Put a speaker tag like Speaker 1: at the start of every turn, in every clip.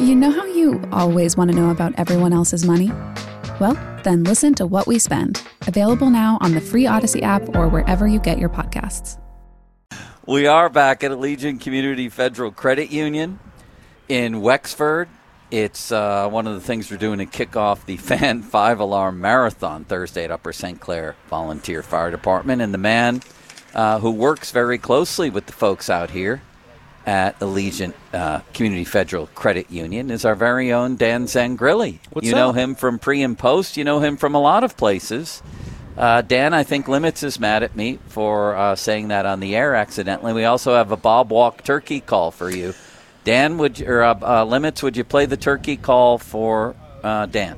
Speaker 1: You know how you always want to know about everyone else's money? Well, then listen to What We Spend, available now on the free Odyssey app or wherever you get your podcasts.
Speaker 2: We are back at Allegiant Community Federal Credit Union in Wexford. It's one of the things we're doing to kick off the Fan 5-Alarm Marathon Thursday at Upper St. Clair Volunteer Fire Department. And the man who works very closely with the folks out here at Allegiant Community Federal Credit Union is our very own Dan Zangrilli.
Speaker 3: What's
Speaker 2: you
Speaker 3: up?
Speaker 2: know him from pre and post. You know him from a lot of places. Dan, I think Limits is mad at me for saying that on the air accidentally. We also have a Bob Walk turkey call for you. Dan, Limits, would you play the turkey call for Dan?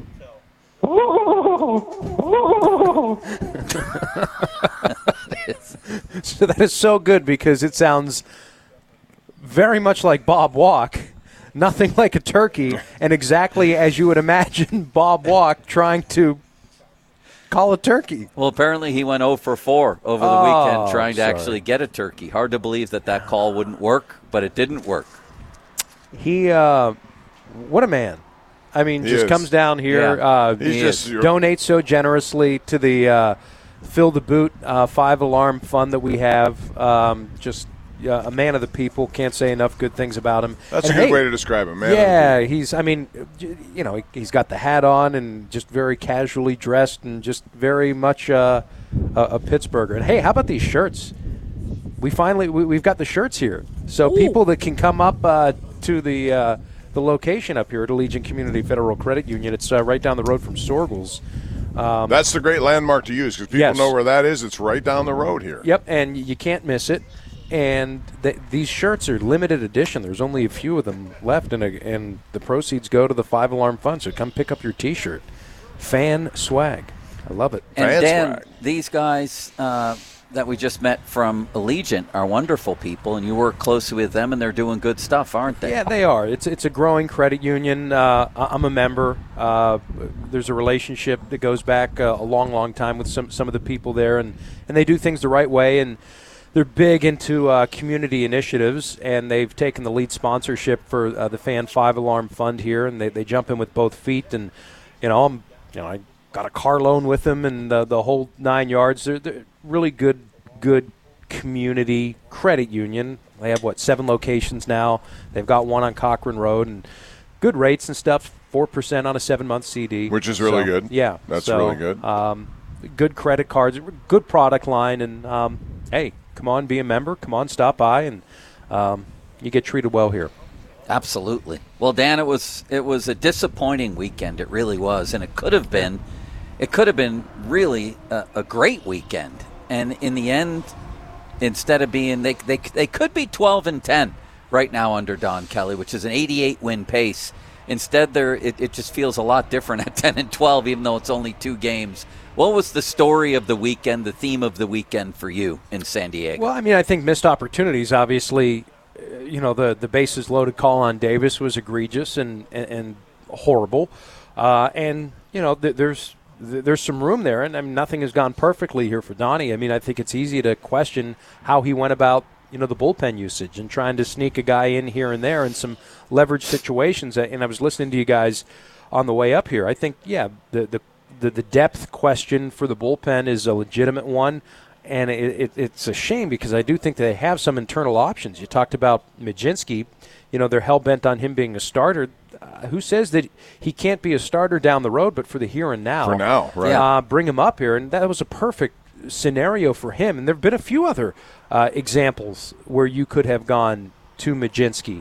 Speaker 3: So that is so good because it sounds very much like Bob Walk, nothing like a turkey, and exactly as you would imagine Bob Walk trying to call a turkey.
Speaker 2: Well, apparently he went 0 for 4 over the weekend trying to actually get a turkey. Hard to believe that call wouldn't work, but it didn't work.
Speaker 3: He, what a man. I mean,
Speaker 4: He
Speaker 3: just
Speaker 4: is.
Speaker 3: comes down here, donates so generously to the Fill the Boot 5-Alarm fund that we have. A man of the people. Can't say enough good things about him.
Speaker 4: That's
Speaker 3: and
Speaker 4: a good way to describe him, man.
Speaker 3: Yeah, he's got the hat on and just very casually dressed and just very much a Pittsburgher. And hey, how about these shirts? We've got the shirts here, so people that can come up to the location up here at Allegiant Community Federal Credit Union. It's right down the road from Sorgel's.
Speaker 4: That's the great landmark to use because people know where that is. It's right down the road here.
Speaker 3: Yep, and you can't miss it. And these shirts are limited edition. There's only a few of them left, and the proceeds go to the 5-Alarm Fund. So come pick up your T-shirt. Fan swag. I love it.
Speaker 2: And
Speaker 4: Fan
Speaker 2: Dan,
Speaker 4: swag.
Speaker 2: these guys that we just met from Allegiant are wonderful people, and you work closely with them, and they're doing good stuff, aren't they?
Speaker 3: Yeah, they are. It's a growing credit union. I'm a member. There's a relationship that goes back a long, long time with some of the people there, and they do things the right way, and they're big into community initiatives, and they've taken the lead sponsorship for the Fan 5-Alarm Fund here, and they jump in with both feet. And I got a car loan with them, and the whole 9 yards. They're really good community credit union. They have 7 locations now. They've got one on Cochrane Road, and good rates and stuff. 4% on a 7-month CD,
Speaker 4: Which is really good.
Speaker 3: Yeah,
Speaker 4: That's really good.
Speaker 3: Good credit cards, good product line, and hey. Come on, be a member. Come on, stop by, and you get treated well here.
Speaker 2: Absolutely. Well, Dan, it was a disappointing weekend. It really was, and it could have been really a great weekend. And in the end, instead of being, they could be 12-10 right now under Don Kelly, which is an 88-win pace. Instead, it just feels a lot different at 10-12, even though it's only 2 games. What was the story of the weekend, the theme of the weekend for you in San Diego?
Speaker 3: Well, I mean, I think missed opportunities. Obviously, the bases loaded call on Davis was egregious and horrible, and there's some room there, and I mean, nothing has gone perfectly here for Donnie. I mean, I think it's easy to question how he went about the bullpen usage and trying to sneak a guy in here and there in some leverage situations. And I was listening to you guys on the way up here. I think, the depth question for the bullpen is a legitimate one, and it's a shame because I do think they have some internal options. You talked about Majinski. They're hell-bent on him being a starter. Who says that he can't be a starter down the road, but for the here and now?
Speaker 4: For now, right.
Speaker 3: Bring him up here, and that was a perfect scenario for him. And there have been a few other examples where you could have gone to Majinski.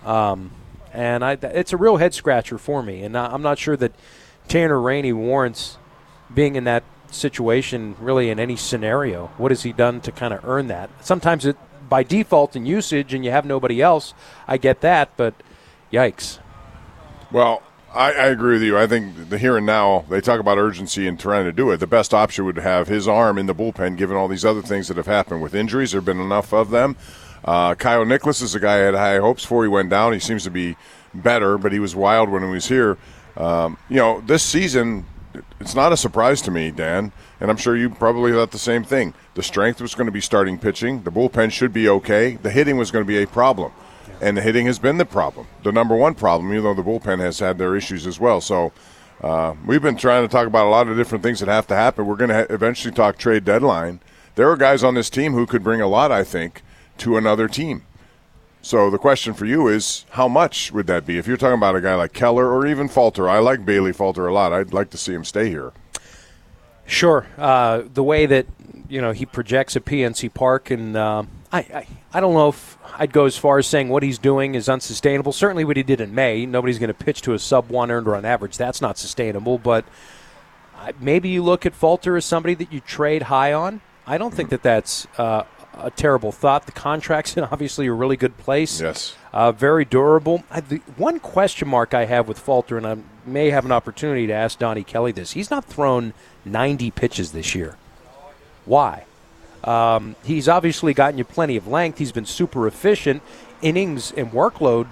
Speaker 3: And it's a real head-scratcher for me, and I'm not sure that Tanner Rainey warrants being in that situation really in any scenario. What has he done to kind of earn that? Sometimes it by default in usage and you have nobody else, I get that, but yikes.
Speaker 4: Well, I agree with you. I think the here and now, they talk about urgency and trying to do it. The best option would have his arm in the bullpen given all these other things that have happened with injuries. There have been enough of them. Kyle Nicholas is a guy I had high hopes for. He went down. He seems to be better, but he was wild when he was here. This season, it's not a surprise to me, Dan, and I'm sure you probably thought the same thing. The strength was going to be starting pitching. The bullpen should be okay. The hitting was going to be a problem. and the hitting has been the problem, the number one problem, even though the bullpen has had their issues as well. So we've been trying to talk about a lot of different things that have to happen. We're going to eventually talk trade deadline. There are guys on this team who could bring a lot, I think, to another team. So the question for you is, how much would that be? If you're talking about a guy like Keller or even Falter, I like Bailey Falter a lot. I'd like to see him stay here.
Speaker 3: Sure. The way that he projects at PNC Park, and I don't know if I'd go as far as saying what he's doing is unsustainable. Certainly what he did in May, nobody's going to pitch to a sub-1 earned run average. That's not sustainable. But maybe you look at Falter as somebody that you trade high on. I don't think that that's a terrible thought. The contract's in obviously a really good place.
Speaker 4: Yes.
Speaker 3: Very durable. The one question mark I have with Falter, and I may have an opportunity to ask Donnie Kelly this, he's not thrown 90 pitches this year. Why? He's obviously gotten you plenty of length. He's been super efficient. Innings and workload,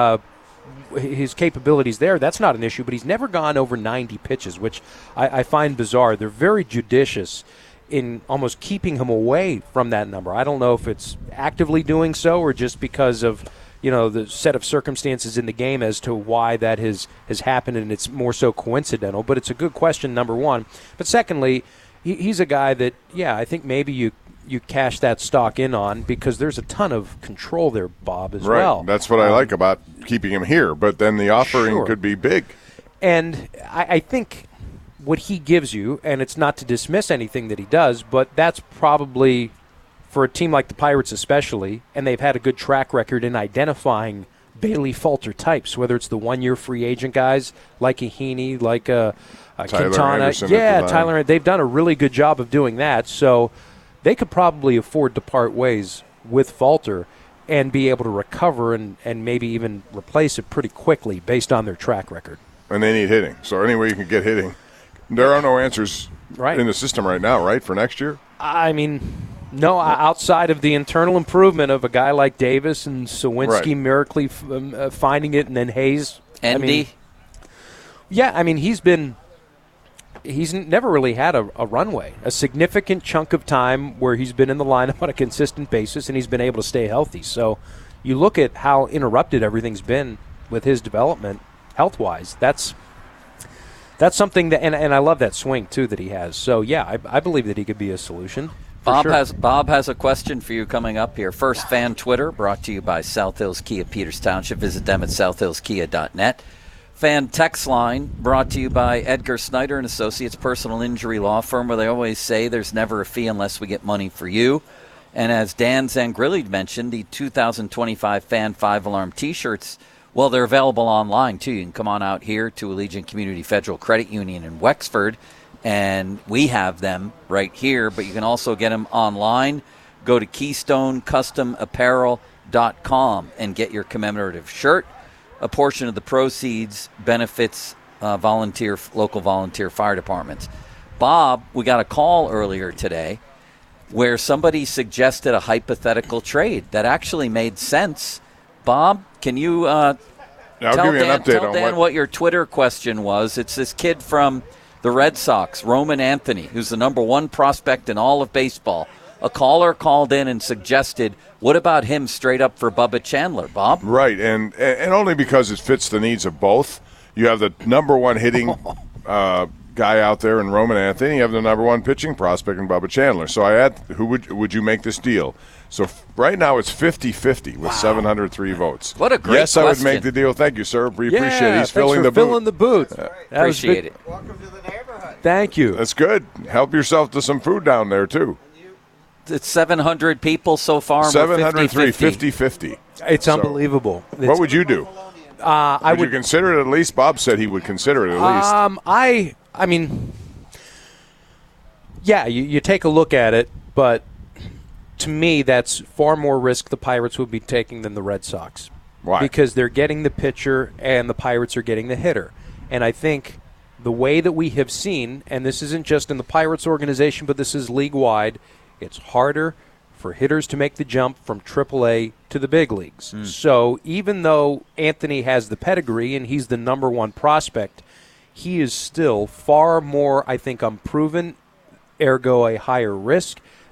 Speaker 3: his capabilities there, that's not an issue, but he's never gone over 90 pitches, which I find bizarre. They're very judicious in almost keeping him away from that number. I don't know if it's actively doing so or just because of the set of circumstances in the game as to why that has happened, and it's more so coincidental. But it's a good question, number one. But secondly, he's a guy that, I think maybe you cash that stock in on because there's a ton of control there, Bob, as well.
Speaker 4: Right. That's what I like about keeping him here. But then the offering could be big.
Speaker 3: And I think what he gives you, and it's not to dismiss anything that he does, but that's probably, for a team like the Pirates especially, and they've had a good track record in identifying Bailey Falter types, whether it's the one-year free agent guys like a Heaney, like a Quintana.
Speaker 4: Anderson
Speaker 3: Tyler. They've done a really good job of doing that, so they could probably afford to part ways with Falter and be able to recover and maybe even replace it pretty quickly based on their track record.
Speaker 4: And they need hitting, so any way you can get hitting. There are no answers in the system right now, right, for next year?
Speaker 3: I mean, no, outside of the internal improvement of a guy like Davis and Sawinski miraculously finding it, and then Hayes.
Speaker 2: Endy.
Speaker 3: He's never really had a runway, a significant chunk of time where he's been in the lineup on a consistent basis, and he's been able to stay healthy. So you look at how interrupted everything's been with his development health-wise. That's something that, and I love that swing too that he has. So I believe that he could be a solution.
Speaker 2: Bob has a question for you coming up here. First, fan Twitter brought to you by South Hills Kia Peters Township. Visit them at southhillskia.net. Fan text line brought to you by Edgar Snyder and Associates Personal Injury Law Firm, where they always say there's never a fee unless we get money for you. And as Dan Zangrilli mentioned, the 2025 Fan 5-Alarm T-shirts, well, they're available online, too. You can come on out here to Allegiant Community Federal Credit Union in Wexford, and we have them right here, but you can also get them online. Go to KeystoneCustomApparel.com and get your commemorative shirt. A portion of the proceeds benefits local volunteer fire departments. Bob, we got a call earlier today where somebody suggested a hypothetical trade that actually made sense. Bob, can you tell Dan what your Twitter question was? It's this kid from the Red Sox, Roman Anthony, who's the number one prospect in all of baseball. A caller called in and suggested, what about him straight up for Bubba Chandler, Bob?
Speaker 4: Right, and only because it fits the needs of both. You have the number one hitting guy out there in Roman Anthony. You have the number one pitching prospect in Bubba Chandler. So I had, who would you make this deal? So right now it's 50-50 with 703 votes.
Speaker 2: What a great question.
Speaker 4: I would make the deal. Thank you, sir. We appreciate it. He's filling the booth.
Speaker 2: Appreciate it.
Speaker 5: Welcome to the neighborhood.
Speaker 3: Thank you.
Speaker 4: That's good. Help yourself to some food down there, too.
Speaker 2: It's 700 people so far.
Speaker 4: 703, 50-50.
Speaker 3: It's unbelievable.
Speaker 4: What would you do?
Speaker 3: I would
Speaker 4: you consider it at least? Bob said he would consider it at least.
Speaker 3: I mean, you take a look at it, but to me, that's far more risk the Pirates would be taking than the Red Sox.
Speaker 4: Why?
Speaker 3: Because they're getting the pitcher and the Pirates are getting the hitter. And I think the way that we have seen, and this isn't just in the Pirates organization, but this is league-wide, it's harder for hitters to make the jump from AAA to the big leagues. So even though Anthony has the pedigree and he's the number one prospect, he is still far more, I think, unproven, ergo a higher risk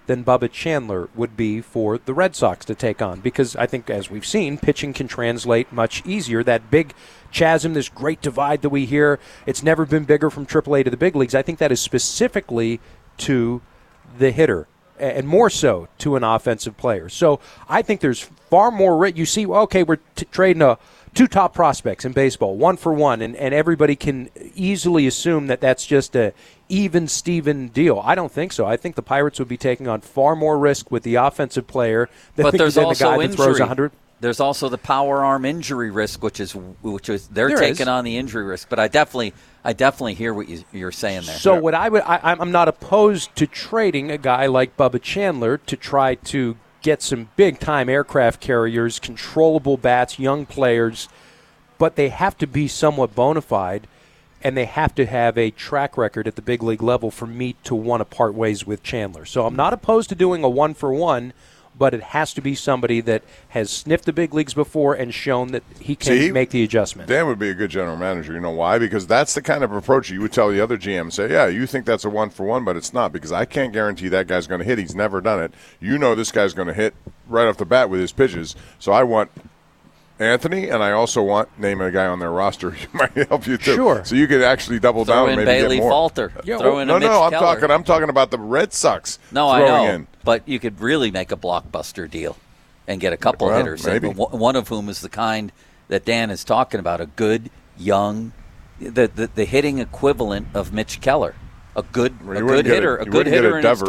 Speaker 3: than Bubba Chandler would be for the Red Sox to take on, because I think, as we've seen, pitching can translate much easier. That big chasm, this great divide that we hear, it's never been bigger from AAA to the big leagues. I think that is specifically to the hitter, and more so to an offensive player. So I think there's far more. You see, okay, we're trading two top prospects in baseball, 1-for-1, and everybody can easily assume that that's just a even-Steven deal. I don't think so. I think the Pirates would be taking on far more risk with the offensive player than the guy that throws 100.
Speaker 2: There's also the power arm injury risk, which is they're taking on the injury risk. But I definitely hear what you're saying there.
Speaker 3: So what I'm not opposed to trading a guy like Bubba Chandler to try to get some big-time aircraft carriers, controllable bats, young players, but they have to be somewhat bona fide, and they have to have a track record at the big league level for me to want to part ways with Chandler. So I'm not opposed to doing a 1-for-1, but it has to be somebody that has sniffed the big leagues before and shown that he can make the adjustment.
Speaker 4: Dan would be a good general manager. You know why? Because that's the kind of approach you would tell the other GM. Say, yeah, you think that's a 1-for-1, but it's not, because I can't guarantee that guy's going to hit. He's never done it. You know this guy's going to hit right off the bat with his pitches. So I want Anthony, and I also want name a guy on their roster who might help you too.
Speaker 3: Sure.
Speaker 4: So you could actually double down and maybe
Speaker 2: Bailey
Speaker 4: get more.
Speaker 2: Falter.
Speaker 3: Yeah,
Speaker 2: Throw in a Mitch Keller.
Speaker 4: I'm talking about the Red Sox.
Speaker 2: No, I know.
Speaker 4: In.
Speaker 2: But you could really make a blockbuster deal and get a couple hitters,
Speaker 4: maybe.
Speaker 2: One of whom is the kind that Dan is talking about, a good, young, the hitting equivalent of Mitch Keller. A good hitter in his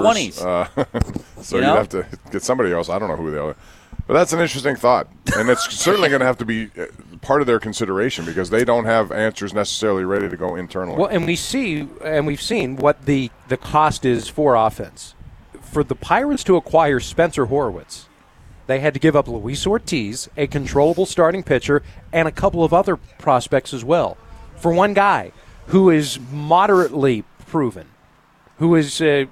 Speaker 2: 20s.
Speaker 4: So you'd have to get somebody else. I don't know who they are. But that's an interesting thought. And it's certainly going to have to be part of their consideration, because they don't have answers necessarily ready to go internally.
Speaker 3: Well, and we've seen what the cost is for offense. For the Pirates to acquire Spencer Horwitz, they had to give up Luis Ortiz, a controllable starting pitcher, and a couple of other prospects as well, for one guy who is moderately proven, who is, Spencer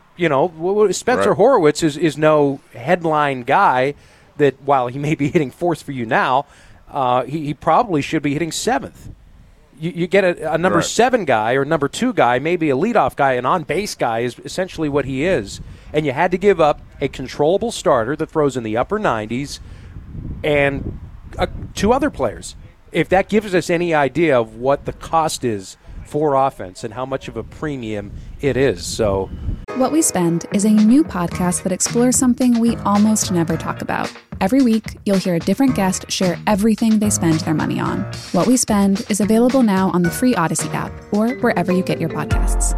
Speaker 3: Horwitz is no headline guy that, while he may be hitting fourth for you now, he probably should be hitting seventh. You get a number 7 guy or number 2 guy, maybe a leadoff guy, an on-base guy is essentially what he is. And you had to give up a controllable starter that throws in the upper 90s and 2 other players. If that gives us any idea of what the cost is for offense and how much of a premium it is. So,
Speaker 1: What We Spend is a new podcast that explores something we almost never talk about. Every week, you'll hear a different guest share everything they spend their money on. What We Spend is available now on the free Odyssey app or wherever you get your podcasts.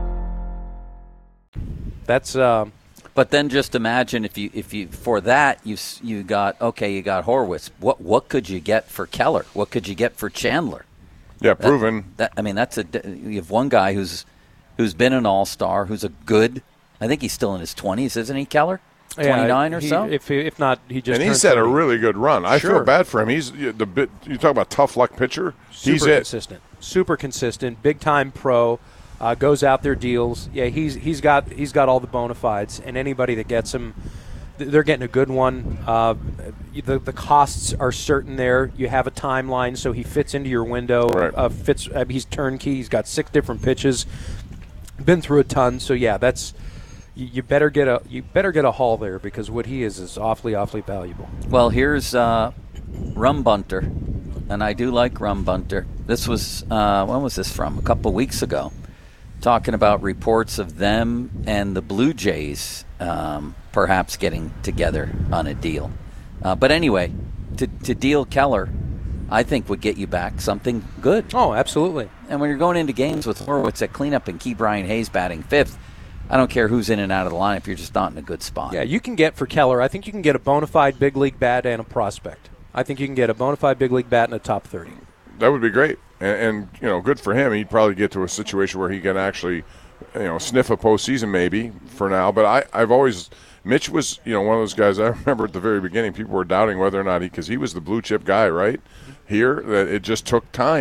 Speaker 3: that's
Speaker 2: But then just imagine if you for that you got Horwitz. What could you get for Keller? What could you get for Chandler?
Speaker 4: Yeah, proven.
Speaker 2: You have one guy who's been an all-star, who's a good. I think he's still in his 20s, isn't he, Keller? 29 or so.
Speaker 3: If not, he just.
Speaker 4: And he's had a really good run. I feel bad for him. He's you talk about tough luck pitcher.
Speaker 3: Super consistent, big time pro. Goes out there, deals. Yeah, he's got all the bona fides, and anybody that gets him, they're getting a good one. The costs are certain there. You have a timeline, so he fits into your window.
Speaker 4: Right.
Speaker 3: He's turnkey. He's got 6 different pitches. Been through a ton, so yeah, that's. You better get a haul there, because what he is awfully valuable.
Speaker 2: Well, here's Rum Bunter, and I do like Rum Bunter. This was when was this from? A couple of weeks ago, talking about reports of them and the Blue Jays perhaps getting together on a deal. But anyway, to deal Keller, I think would get you back something good.
Speaker 3: Oh, absolutely.
Speaker 2: And when you're going into games with Horwitz at cleanup and Key Brian Hayes batting 5th, I don't care who's in and out of the lineup. You're just not in a good spot.
Speaker 3: Yeah, you can get for Keller. I think you can get a bona fide big league bat and a prospect. I think you can get a bona fide big league bat and a top 30.
Speaker 4: That would be great, and good for him. He'd probably get to a situation where he can actually, sniff a postseason maybe for now. But I've always. Mitch was, one of those guys. I remember at the very beginning, people were doubting whether or not because he was the blue chip guy, right? Here, that it just took time.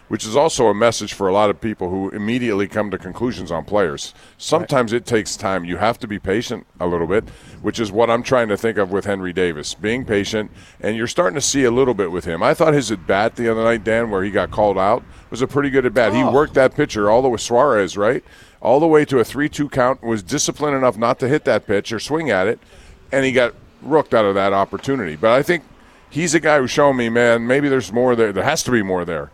Speaker 4: which is also a message for a lot of people who immediately come to conclusions on players. Sometimes it takes time. You have to be patient a little bit, which is what I'm trying to think of with Henry Davis. Being patient, and you're starting to see a little bit with him. I thought his at-bat the other night, Dan, where he got called out, was a pretty good at-bat. He worked that pitcher all the way, Suarez, right? All the way to a 3-2 count, was disciplined enough not to hit that pitch or swing at it, and he got rooked out of that opportunity. But I think he's a guy who's shown me, man, maybe there's more there. There has to be more there.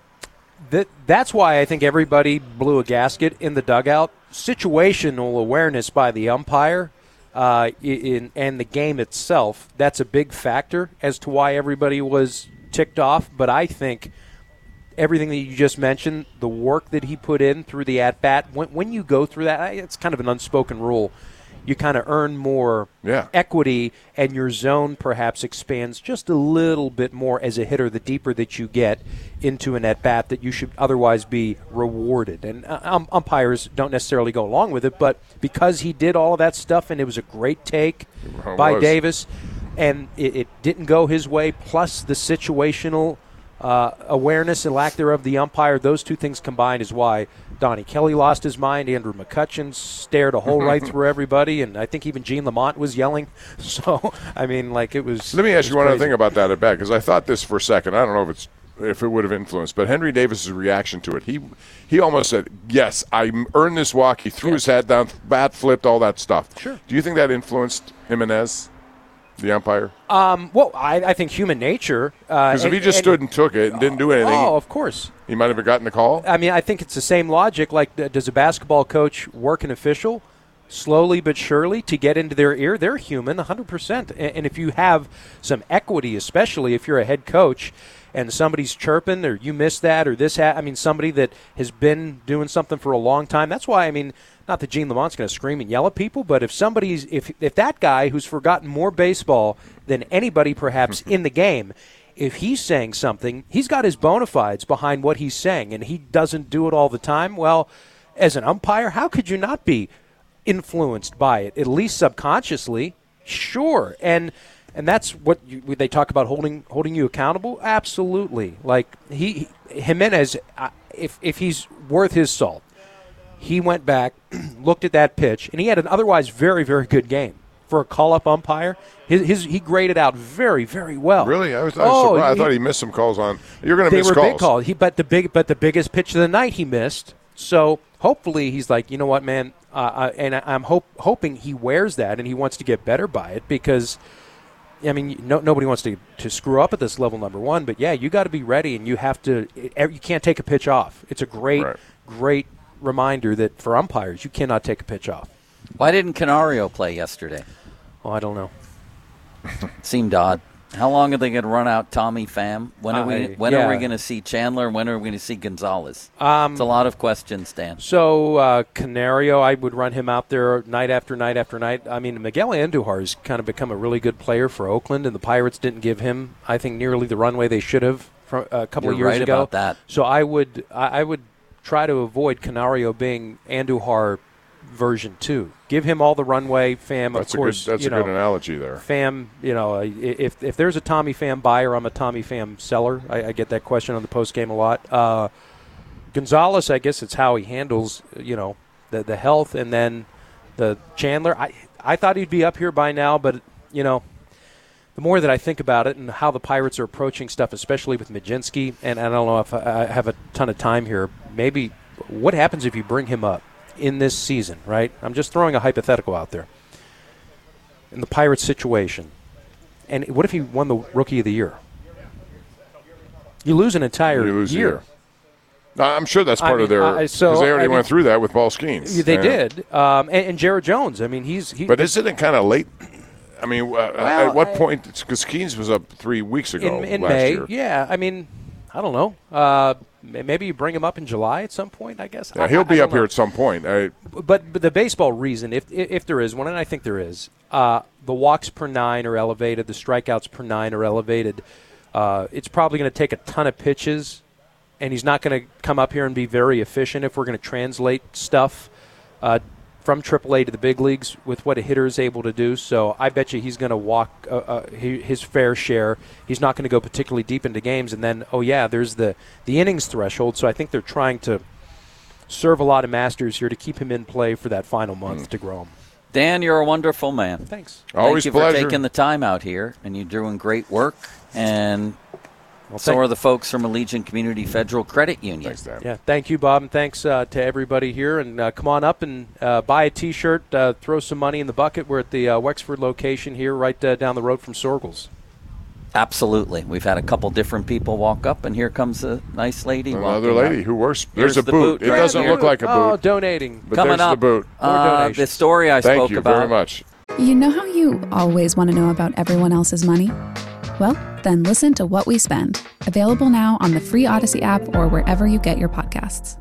Speaker 3: That's why I think everybody blew a gasket in the dugout. Situational awareness by the umpire and the game itself, that's a big factor as to why everybody was ticked off. But I think everything that you just mentioned, the work that he put in through the at-bat, when you go through that, it's kind of an unspoken rule. You kind of earn more equity, and your zone perhaps expands just a little bit more as a hitter the deeper that you get into an at-bat that you should otherwise be rewarded. And umpires don't necessarily go along with it, but because he did all of that stuff, and it was a great take by Davis, and it didn't go his way, plus the situational awareness and lack thereof the umpire, those two things combined is why Donnie Kelly lost his mind. Andrew McCutchen stared a hole right through everybody, and I think even Gene Lamont was yelling. So, I mean, like, it was. Let
Speaker 4: me ask you one other thing about that at bat, because I thought this for a second. I don't know if it would have influenced, but Henry Davis's reaction to it, he almost said, "Yes, I earned this walk." He threw his hat down, bat flipped, all that stuff.
Speaker 3: Sure.
Speaker 4: Do you think that influenced Jimenez, the umpire?
Speaker 3: Well, I think human nature.
Speaker 4: Because if he just stood and took it and didn't do anything.
Speaker 3: Oh, of course.
Speaker 4: He might have gotten the call?
Speaker 3: I mean, I think it's the same logic. Like, does a basketball coach work an official slowly but surely to get into their ear? They're human, 100%. And if you have some equity, especially if you're a head coach and somebody's chirping or you missed that or this, somebody that has been doing something for a long time. That's why, not that Gene Lamont's going to scream and yell at people, but if that guy who's forgotten more baseball than anybody perhaps in the game, if he's saying something, he's got his bona fides behind what he's saying, and he doesn't do it all the time. Well, as an umpire, how could you not be influenced by it, at least subconsciously? Sure. And that's what they talk about, holding you accountable. Absolutely. Like Jimenez, if he's worth his salt, he went back, looked at that pitch, and he had an otherwise very, very good game for a call-up umpire. He graded out very, very well.
Speaker 4: Really, I was surprised. I thought he missed some calls on. You're going to miss calls.
Speaker 3: They were big calls. But the biggest pitch of the night he missed. So hopefully he's like, you know what, man, and I'm hoping he wears that and he wants to get better by it because. Nobody wants to screw up at this level, number one. But, yeah, you got to be ready, and you have to you can't take a pitch off. It's a great reminder that for umpires, you cannot take a pitch off.
Speaker 2: Why didn't Canario play yesterday?
Speaker 3: Oh, I don't know.
Speaker 2: Seemed odd. How long are they going to run out Tommy Pham? When are we going to see Chandler? When are we going to see Gonzalez? It's a lot of questions, Dan.
Speaker 3: So Canario, I would run him out there night after night after night. Miguel Andujar has kind of become a really good player for Oakland, and the Pirates didn't give him, I think, nearly the runway they should have from a couple of years ago.
Speaker 2: About that.
Speaker 3: So I would try to avoid Canario being Andujar version 2. Give him all the runway. Pham,
Speaker 4: that's
Speaker 3: of course.
Speaker 4: That's a good analogy there.
Speaker 3: Pham, if there's a Tommy Pham buyer, I'm a Tommy Pham seller. I get that question on the post game a lot. Gonzalez, I guess it's how he handles, the health, and then the Chandler. I thought he'd be up here by now, but the more that I think about it and how the Pirates are approaching stuff, especially with Majinski, and I don't know if I have a ton of time here. Maybe what happens if you bring him up in this season, right? I'm just throwing a hypothetical out there. In the Pirates situation, and what if he won the Rookie of the Year? You lose an entire year.
Speaker 4: No, I'm sure that's part of their – because they already went through that with Paul Skeens.
Speaker 3: They did. And Jared Jones, he's –
Speaker 4: But isn't it kind of late? At what point – because Skeens was up 3 weeks ago
Speaker 3: in
Speaker 4: last
Speaker 3: May,
Speaker 4: year.
Speaker 3: Yeah, I don't know. Maybe you bring him up in July at some point, I guess.
Speaker 4: Yeah, he'll be up here at some point.
Speaker 3: But the baseball reason, if there is one, and I think there is, the walks per 9 are elevated, the strikeouts per 9 are elevated. It's probably going to take a ton of pitches, and he's not going to come up here and be very efficient if we're going to translate stuff from AAA to the big leagues with what a hitter is able to do. So I bet you he's going to walk his fair share. He's not going to go particularly deep into games. And then, there's the innings threshold. So I think they're trying to serve a lot of masters here to keep him in play for that final month to grow him.
Speaker 2: Dan, you're a wonderful man.
Speaker 3: Thanks.
Speaker 4: Always
Speaker 2: Thank you
Speaker 4: pleasure.
Speaker 2: for taking the time out here, and you're doing great work. And
Speaker 3: Well,
Speaker 2: so are the folks from Allegiant Community Federal Credit Union.
Speaker 4: Thanks, Dan.
Speaker 3: Yeah, thank you, Bob, and thanks to everybody here. And come on up and buy a T-shirt, throw some money in the bucket. We're at the Wexford location here, right down the road from Sorgels.
Speaker 2: Absolutely. We've had a couple different people walk up, and here comes a nice lady.
Speaker 4: Another
Speaker 2: walking
Speaker 4: lady
Speaker 2: up.
Speaker 4: who wears.
Speaker 2: Here's
Speaker 4: There's a
Speaker 2: the
Speaker 4: boot.
Speaker 2: boot
Speaker 4: It
Speaker 2: right
Speaker 4: doesn't
Speaker 2: here.
Speaker 4: look like a boot.
Speaker 3: Oh, donating.
Speaker 4: But
Speaker 2: Coming
Speaker 4: there's
Speaker 2: up,
Speaker 4: the boot.
Speaker 2: the story I
Speaker 4: Thank
Speaker 2: spoke
Speaker 4: you
Speaker 2: about.
Speaker 4: very much.
Speaker 1: You know how you always want to know about everyone else's money? Well, then listen to What We Spend, available now on the free Odyssey app or wherever you get your podcasts.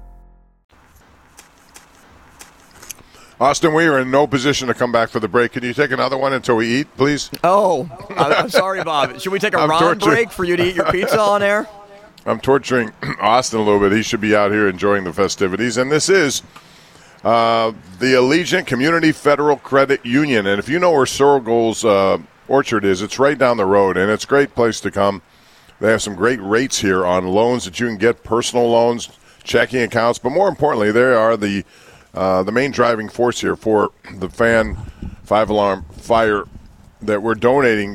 Speaker 4: Austin, we are in no position to come back for the break. Can you take another one until we eat, please?
Speaker 5: Oh, I'm sorry, Bob. Should we take a
Speaker 4: I'm
Speaker 5: round
Speaker 4: tortured.
Speaker 5: break for you to eat your pizza on air?
Speaker 4: I'm torturing Austin a little bit. He should be out here enjoying the festivities. And this is the Allegiant Community Federal Credit Union. And if you know where Sorgel's Orchard is, it's right down the road, and it's a great place to come. They have some great rates here on loans that you can get, personal loans, checking accounts. But more importantly, they are the main driving force here for the Fan 5-alarm fire that we're donating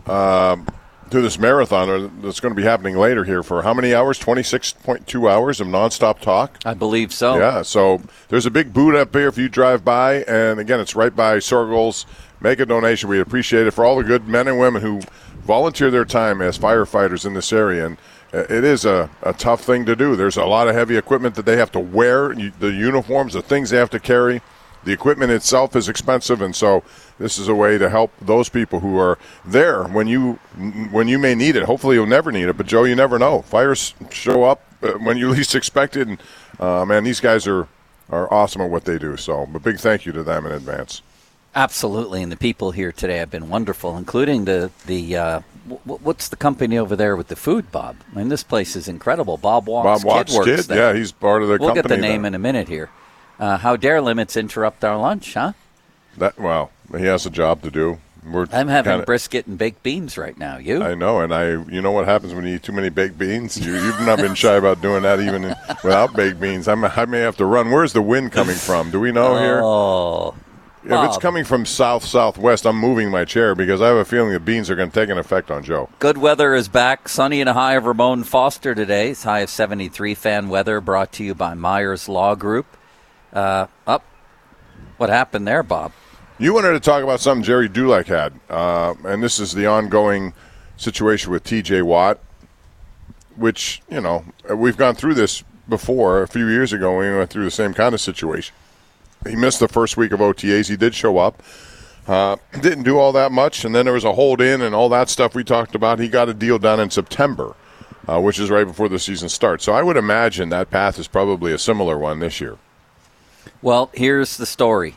Speaker 4: to this marathon that's going to be happening later here for how many hours? 26.2 hours of nonstop talk?
Speaker 2: I believe so.
Speaker 4: Yeah, so there's a big booth up here if you drive by. And, again, it's right by Sorgel's. Make a donation. We appreciate it for all the good men and women who volunteer their time as firefighters in this area. And it is a tough thing to do. There's a lot of heavy equipment that they have to wear, the uniforms, the things they have to carry. The equipment itself is expensive, and so this is a way to help those people who are there when you may need it. Hopefully you'll never need it, but, Joe, you never know. Fires show up when you least expect it, and, man, these guys are awesome at what they do. So a big thank you to them in advance.
Speaker 2: Absolutely, and the people here today have been wonderful, including the what's the company over there with the food, Bob? I mean, this place is incredible. Bob Walks
Speaker 4: Kid,
Speaker 2: there.
Speaker 4: yeah, he's part of the company.
Speaker 2: We'll get the name
Speaker 4: there.
Speaker 2: in a minute here. How dare limits interrupt our lunch, huh?
Speaker 4: Well, he has a job to do.
Speaker 2: I'm having brisket and baked beans right now. You?
Speaker 4: I know, and you know what happens when you eat too many baked beans? You've not been shy about doing that even without baked beans. I may have to run. Where's the wind coming from? Do we know here?
Speaker 2: Oh.
Speaker 4: If it's coming from south-southwest, I'm moving my chair because I have a feeling the beans are going to take an effect on Joe.
Speaker 2: Good weather is back. Sunny and a high of Ramon Foster today. It's high of 73. Fan weather brought to you by Myers Law Group. What happened there, Bob?
Speaker 4: You wanted to talk about something Jerry Dulac had, and this is the ongoing situation with T.J. Watt, which, we've gone through this before. A few years ago, we went through the same kind of situation. He missed the first week of OTAs. He did show up. Didn't do all that much, and then there was a hold-in and all that stuff we talked about. He got a deal done in September, which is right before the season starts. So I would imagine that path is probably a similar one this year.
Speaker 2: Well, here's the story.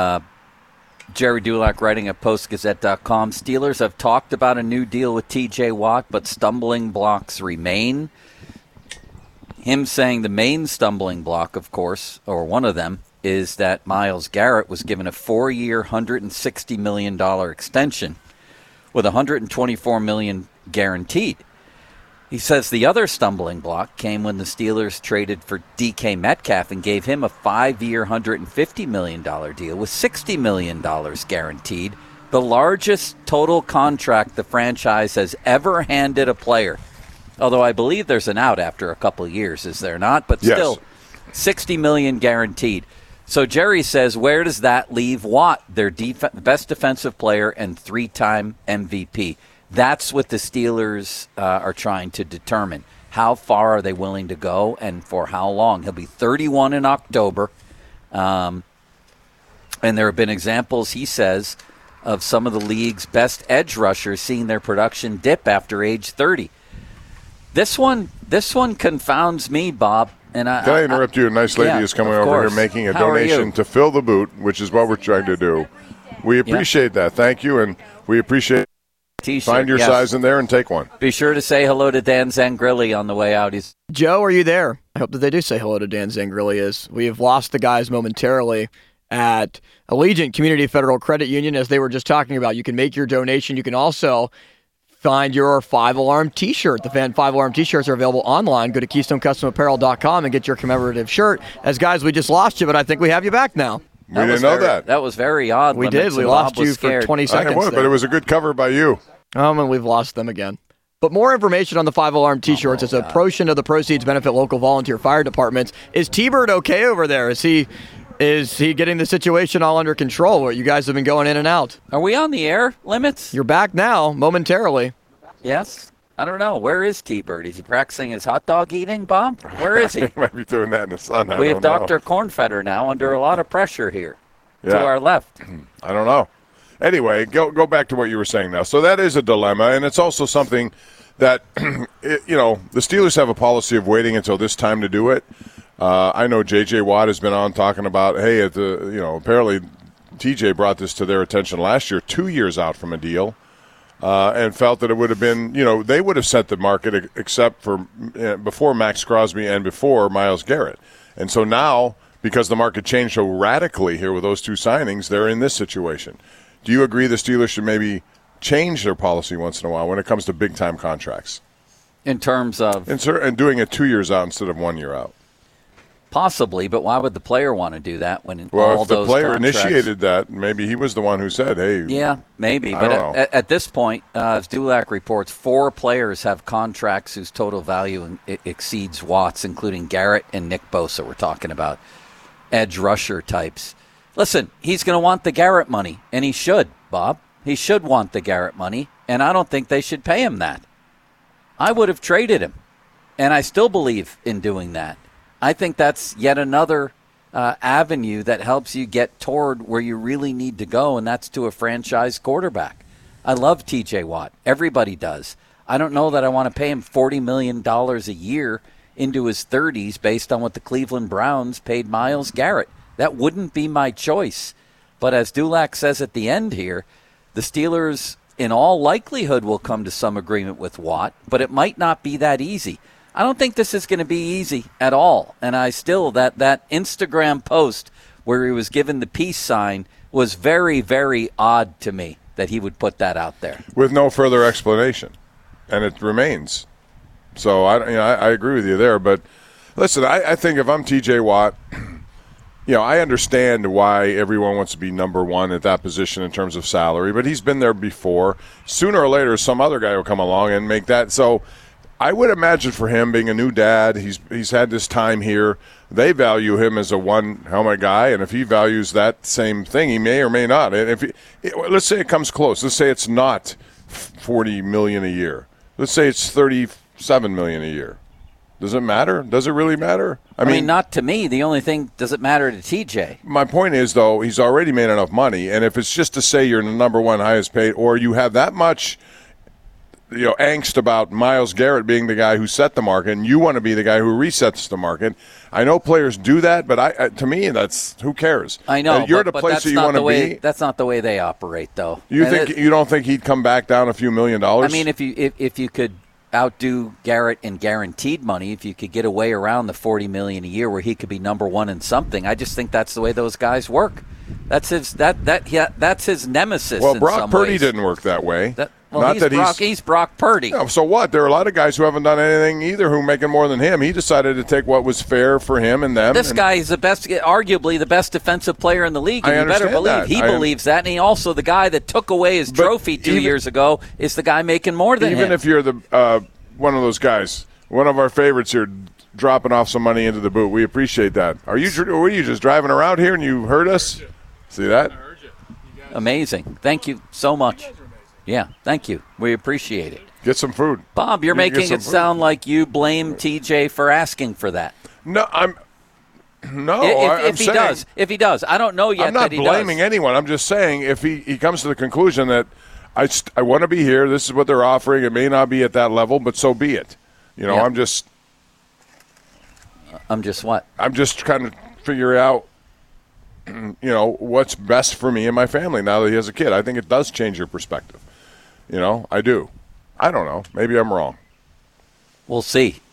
Speaker 2: Jerry Dulac writing at postgazette.com. Steelers have talked about a new deal with T.J. Watt, but stumbling blocks remain. Him saying the main stumbling block, of course, or one of them, is that Myles Garrett was given a 4-year, $160 million extension with $124 million guaranteed. He says the other stumbling block came when the Steelers traded for DK Metcalf and gave him a 5-year, $150 million deal with $60 million guaranteed, the largest total contract the franchise has ever handed a player. Although I believe there's an out after a couple of years, is there not? But still, yes. $60 million guaranteed. So Jerry says, where does that leave Watt, their best defensive player and 3-time MVP? That's what the Steelers are trying to determine. How far are they willing to go and for how long? He'll be 31 in October. And there have been examples, he says, of some of the league's best edge rushers seeing their production dip after age 30. This one confounds me, Bob. And can
Speaker 4: I interrupt you? A nice lady is coming over here making a donation to fill the boot, which is what we're trying to do. We appreciate that. Thank you, and we appreciate
Speaker 2: T-shirt.
Speaker 4: Find your size in there and take one.
Speaker 2: Be sure to say hello to Dan Zangrilli on the way out.
Speaker 5: Joe, are you there? I hope that they do say hello to Dan Zangrilli. We have lost the guys momentarily, at Allegiant Community Federal Credit Union, as they were just talking about. You can make your donation. You can also find your 5-Alarm T-shirt. The Fan 5-Alarm T-shirts are available online. Go to KeystoneCustomApparel.com and get your commemorative shirt. As guys, we just lost you, but I think we have you back now.
Speaker 4: We didn't know that.
Speaker 2: That was very odd.
Speaker 5: We did. We lost you for 20 seconds.
Speaker 4: But it was a good cover by you.
Speaker 5: And we've lost them again. But more information on the 5-Alarm T-shirts as a portion of the proceeds benefit local volunteer fire departments. Is T-Bird okay over there? Is he getting the situation all under control where you guys have been going in and out?
Speaker 2: Are we on the air limits?
Speaker 5: You're back now, momentarily.
Speaker 2: Yes. I don't know. Where is T-Bird? Is he practicing his hot dog eating, Bob? Where is he?
Speaker 4: He might be doing that in the sun.
Speaker 2: We have Dr. Cornfetter now under a lot of pressure here to our left.
Speaker 4: I don't know. Anyway, go back to what you were saying now. So that is a dilemma, and it's also something that, the Steelers have a policy of waiting until this time to do it. I know J.J. Watt has been on talking about, hey, apparently TJ brought this to their attention last year, 2 years out from a deal. And felt that it would have been, they would have set the market except for before Max Crosby and before Myles Garrett. And so now, because the market changed so radically here with those two signings, they're in this situation. Do you agree the Steelers should maybe change their policy once in a while when it comes to big-time contracts?
Speaker 2: In terms of?
Speaker 4: And doing it 2 years out instead of 1 year out.
Speaker 2: Possibly, but why would the player want to do that when
Speaker 4: all
Speaker 2: if
Speaker 4: the
Speaker 2: those
Speaker 4: player
Speaker 2: contracts...
Speaker 4: initiated that, maybe he was the one who said, hey.
Speaker 2: Yeah, maybe. But at this point, as Dulac reports, 4 players have contracts whose total value exceeds Watt's, including Garrett and Nick Bosa. We're talking about edge rusher types. Listen, he's going to want the Garrett money, and he should, Bob. He should want the Garrett money, and I don't think they should pay him that. I would have traded him, and I still believe in doing that. I think that's yet another avenue that helps you get toward where you really need to go, and that's to a franchise quarterback. I love T.J. Watt. Everybody does. I don't know that I want to pay him $40 million a year into his 30s based on what the Cleveland Browns paid Myles Garrett. That wouldn't be my choice. But as Dulac says at the end here, the Steelers in all likelihood will come to some agreement with Watt, but it might not be that easy. I don't think this is going to be easy at all. And I still, that Instagram post where he was given the peace sign was very, very odd to me that he would put that out there.
Speaker 4: With no further explanation. And it remains. So I agree with you there. But listen, I think if I'm TJ Watt, I understand why everyone wants to be number one at that position in terms of salary, but he's been there before. Sooner or later, some other guy will come along and make that. So I would imagine for him being a new dad, he's had this time here. They value him as a one-helmet guy, and if he values that same thing, he may or may not. And let's say it comes close. Let's say it's not $40 million a year. Let's say it's $37 million a year. Does it matter? Does it really matter?
Speaker 2: I mean, not to me. The only thing, does it matter to TJ?
Speaker 4: My point is, though, he's already made enough money, and if it's just to say you're the number one highest paid, or you have that much angst about Myles Garrett being the guy who set the market, and you want to be the guy who resets the market. I know players do that, but to me, that's who cares.
Speaker 2: I know.
Speaker 4: You're at a place that you want to be.
Speaker 2: That's not the way they operate, though.
Speaker 4: You don't think he'd come back down a few $1 million?
Speaker 2: I mean, if you could outdo Garrett in guaranteed money, if you could get away around the $40 million a year where he could be number one in something, I just think that's the way those guys work. That's his that's his nemesis.
Speaker 4: Well,
Speaker 2: in
Speaker 4: Brock
Speaker 2: some
Speaker 4: Purdy
Speaker 2: ways.
Speaker 4: didn't work that way.
Speaker 2: He's Brock Purdy.
Speaker 4: So what? There are a lot of guys who haven't done anything either who are making more than him. He decided to take what was fair for him and them.
Speaker 2: This guy is arguably the best defensive player in the league, and you better believe he believes that. And he also, the guy that took away his trophy 2 years ago, is the guy making more than him.
Speaker 4: Even if you're the one of those guys, one of our favorites here, dropping off some money into the boot, we appreciate that. Were you just driving around here and you heard us? See that?
Speaker 2: Amazing. Thank you so much. Yeah, thank you. We appreciate it.
Speaker 4: Get some food.
Speaker 2: Bob, you're making it sound like you blame TJ for asking for that.
Speaker 4: No,
Speaker 2: if he does. I don't know yet that he does.
Speaker 4: I'm not blaming anyone. I'm just saying if he comes to the conclusion that I want to be here, this is what they're offering, it may not be at that level, but so be it. Yeah. I'm just
Speaker 2: what?
Speaker 4: I'm just trying to figure out what's best for me and my family now that he has a kid. I think it does change your perspective. I do. I don't know. Maybe I'm wrong.
Speaker 2: We'll see.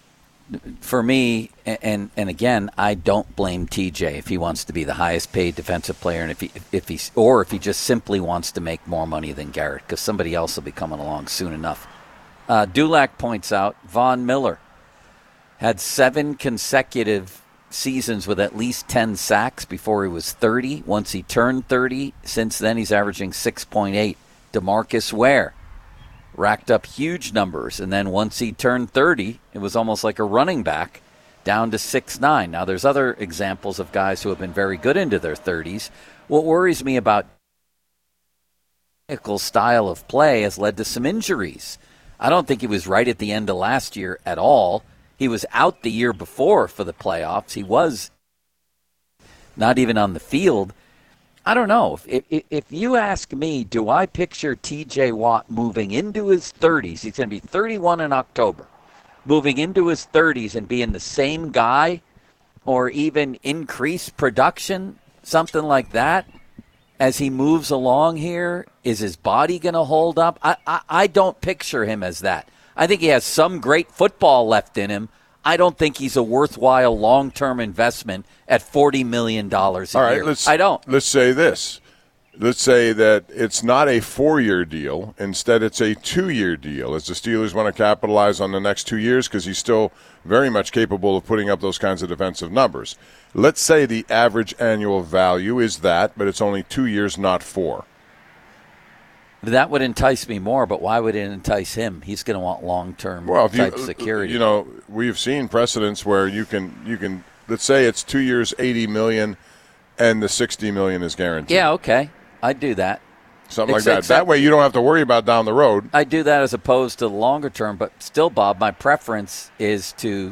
Speaker 2: for me, and again, I don't blame TJ if he wants to be the highest paid defensive player, and if he just simply wants to make more money than Garrett, because somebody else will be coming along soon enough. Dulac points out Von Miller had 7 consecutive seasons with at least 10 sacks before he was 30. Once he turned 30, since then he's averaging 6.8. DeMarcus Ware racked up huge numbers, and then once he turned 30, it was almost like a running back, down to 6'9". Now, there's other examples of guys who have been very good into their 30s. What worries me about Nichols' style of play has led to some injuries. I don't think he was right at the end of last year at all. He was out the year before for the playoffs. He was not even on the field. I don't know. If you ask me, do I picture T.J. Watt moving into his 30s? He's going to be 31 in October. Moving into his 30s and being the same guy or even increase production, something like that, as he moves along here? Is his body going to hold up? I don't picture him as that. I think he has some great football left in him. I don't think he's a worthwhile long-term investment at $40 million a year. I don't.
Speaker 4: Let's say this. Let's say that it's not a 4-year deal. Instead, it's a 2-year deal, as the Steelers want to capitalize on the next 2 years because he's still very much capable of putting up those kinds of defensive numbers. Let's say the average annual value is that, but it's only 2 years, not 4.
Speaker 2: That would entice me more, but why would it entice him? He's going to want long-term type security.
Speaker 4: You know, we've seen precedents where you can. Let's say it's 2 years, $80 million, and the $60 million is guaranteed.
Speaker 2: Yeah, okay, I'd do that.
Speaker 4: Something like that. That way, you don't have to worry about down the road.
Speaker 2: I do that as opposed to the longer term, but still, Bob, my preference is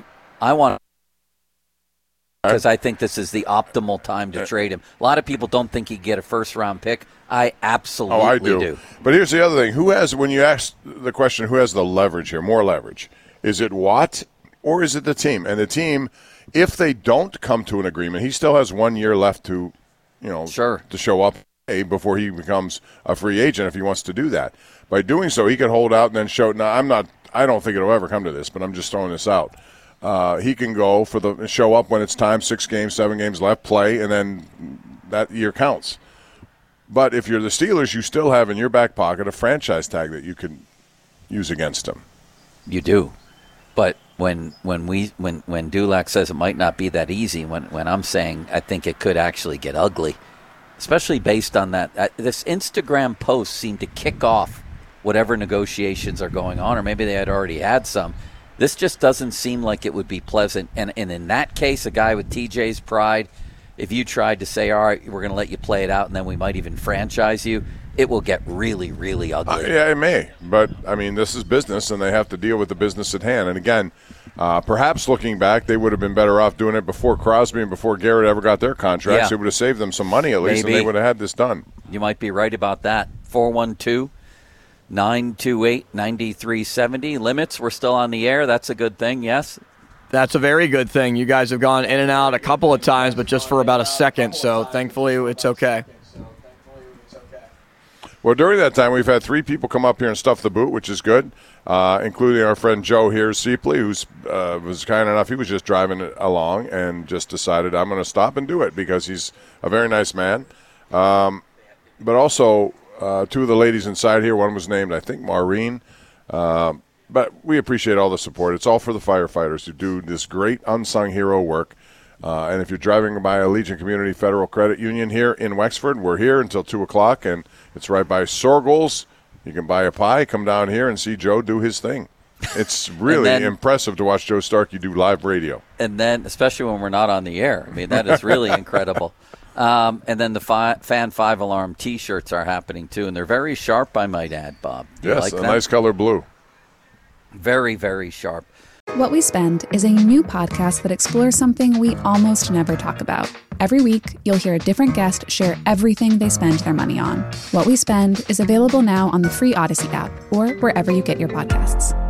Speaker 2: because I think this is the optimal time to trade him. A lot of people don't think he'd get a first-round pick. I absolutely do.
Speaker 4: But here's the other thing. When you ask the question, who has the leverage here, more leverage? Is it Watt or is it the team? And the team, if they don't come to an agreement, he still has 1 year left to show up before he becomes a free agent if he wants to do that. By doing so, he could hold out and then show. Now, I don't think it'll ever come to this, but I'm just throwing this out. He can go show up when it's time, 6 games, 7 games left, play, and then that year counts. But if you're the Steelers, you still have in your back pocket a franchise tag that you can use against him.
Speaker 2: You do. But when Dulac says it might not be that easy, when I'm saying I think it could actually get ugly, especially based on that. This Instagram post seemed to kick off whatever negotiations are going on, or maybe they had already had some. This just doesn't seem like it would be pleasant. And in that case, a guy with TJ's pride, if you tried to say, all right, we're going to let you play it out and then we might even franchise you, it will get really, really ugly.
Speaker 4: Yeah, it may. But, I mean, this is business, and they have to deal with the business at hand. And, again, perhaps looking back, they would have been better off doing it before Crosby and before Garrett ever got their contracts.
Speaker 2: Yeah.
Speaker 4: It would have saved them some money at least, and they would have had this done.
Speaker 2: You might be right about that. 412-928-9370. Limits, we're still on the air. That's a good thing, yes?
Speaker 5: That's a very good thing. You guys have gone in and out a couple of times, but just for about a second, so thankfully it's okay.
Speaker 4: Well, during that time, we've had 3 people come up here and stuff the boot, which is good, including our friend Joe here, Seepley, who was kind enough. He was just driving along and just decided, I'm going to stop and do it because he's a very nice man. But also, 2 of the ladies inside here, one was named, I think, Maureen. But we appreciate all the support. It's all for the firefighters who do this great unsung hero work. And if you're driving by Allegiant Community Federal Credit Union here in Wexford, we're here until 2 o'clock, and it's right by Sorgel's. You can buy a pie, come down here, and see Joe do his thing. It's really impressive to watch Joe Starkey do live radio.
Speaker 2: And then, especially when we're not on the air. I mean, that is really incredible. And then the Fan 5 Alarm T-shirts are happening, too, and they're very sharp, I might add, Bob.
Speaker 4: Yes, a nice color blue.
Speaker 2: Very, very sharp.
Speaker 1: What We Spend is a new podcast that explores something we almost never talk about. Every week, you'll hear a different guest share everything they spend their money on. What We Spend is available now on the free Odyssey app or wherever you get your podcasts.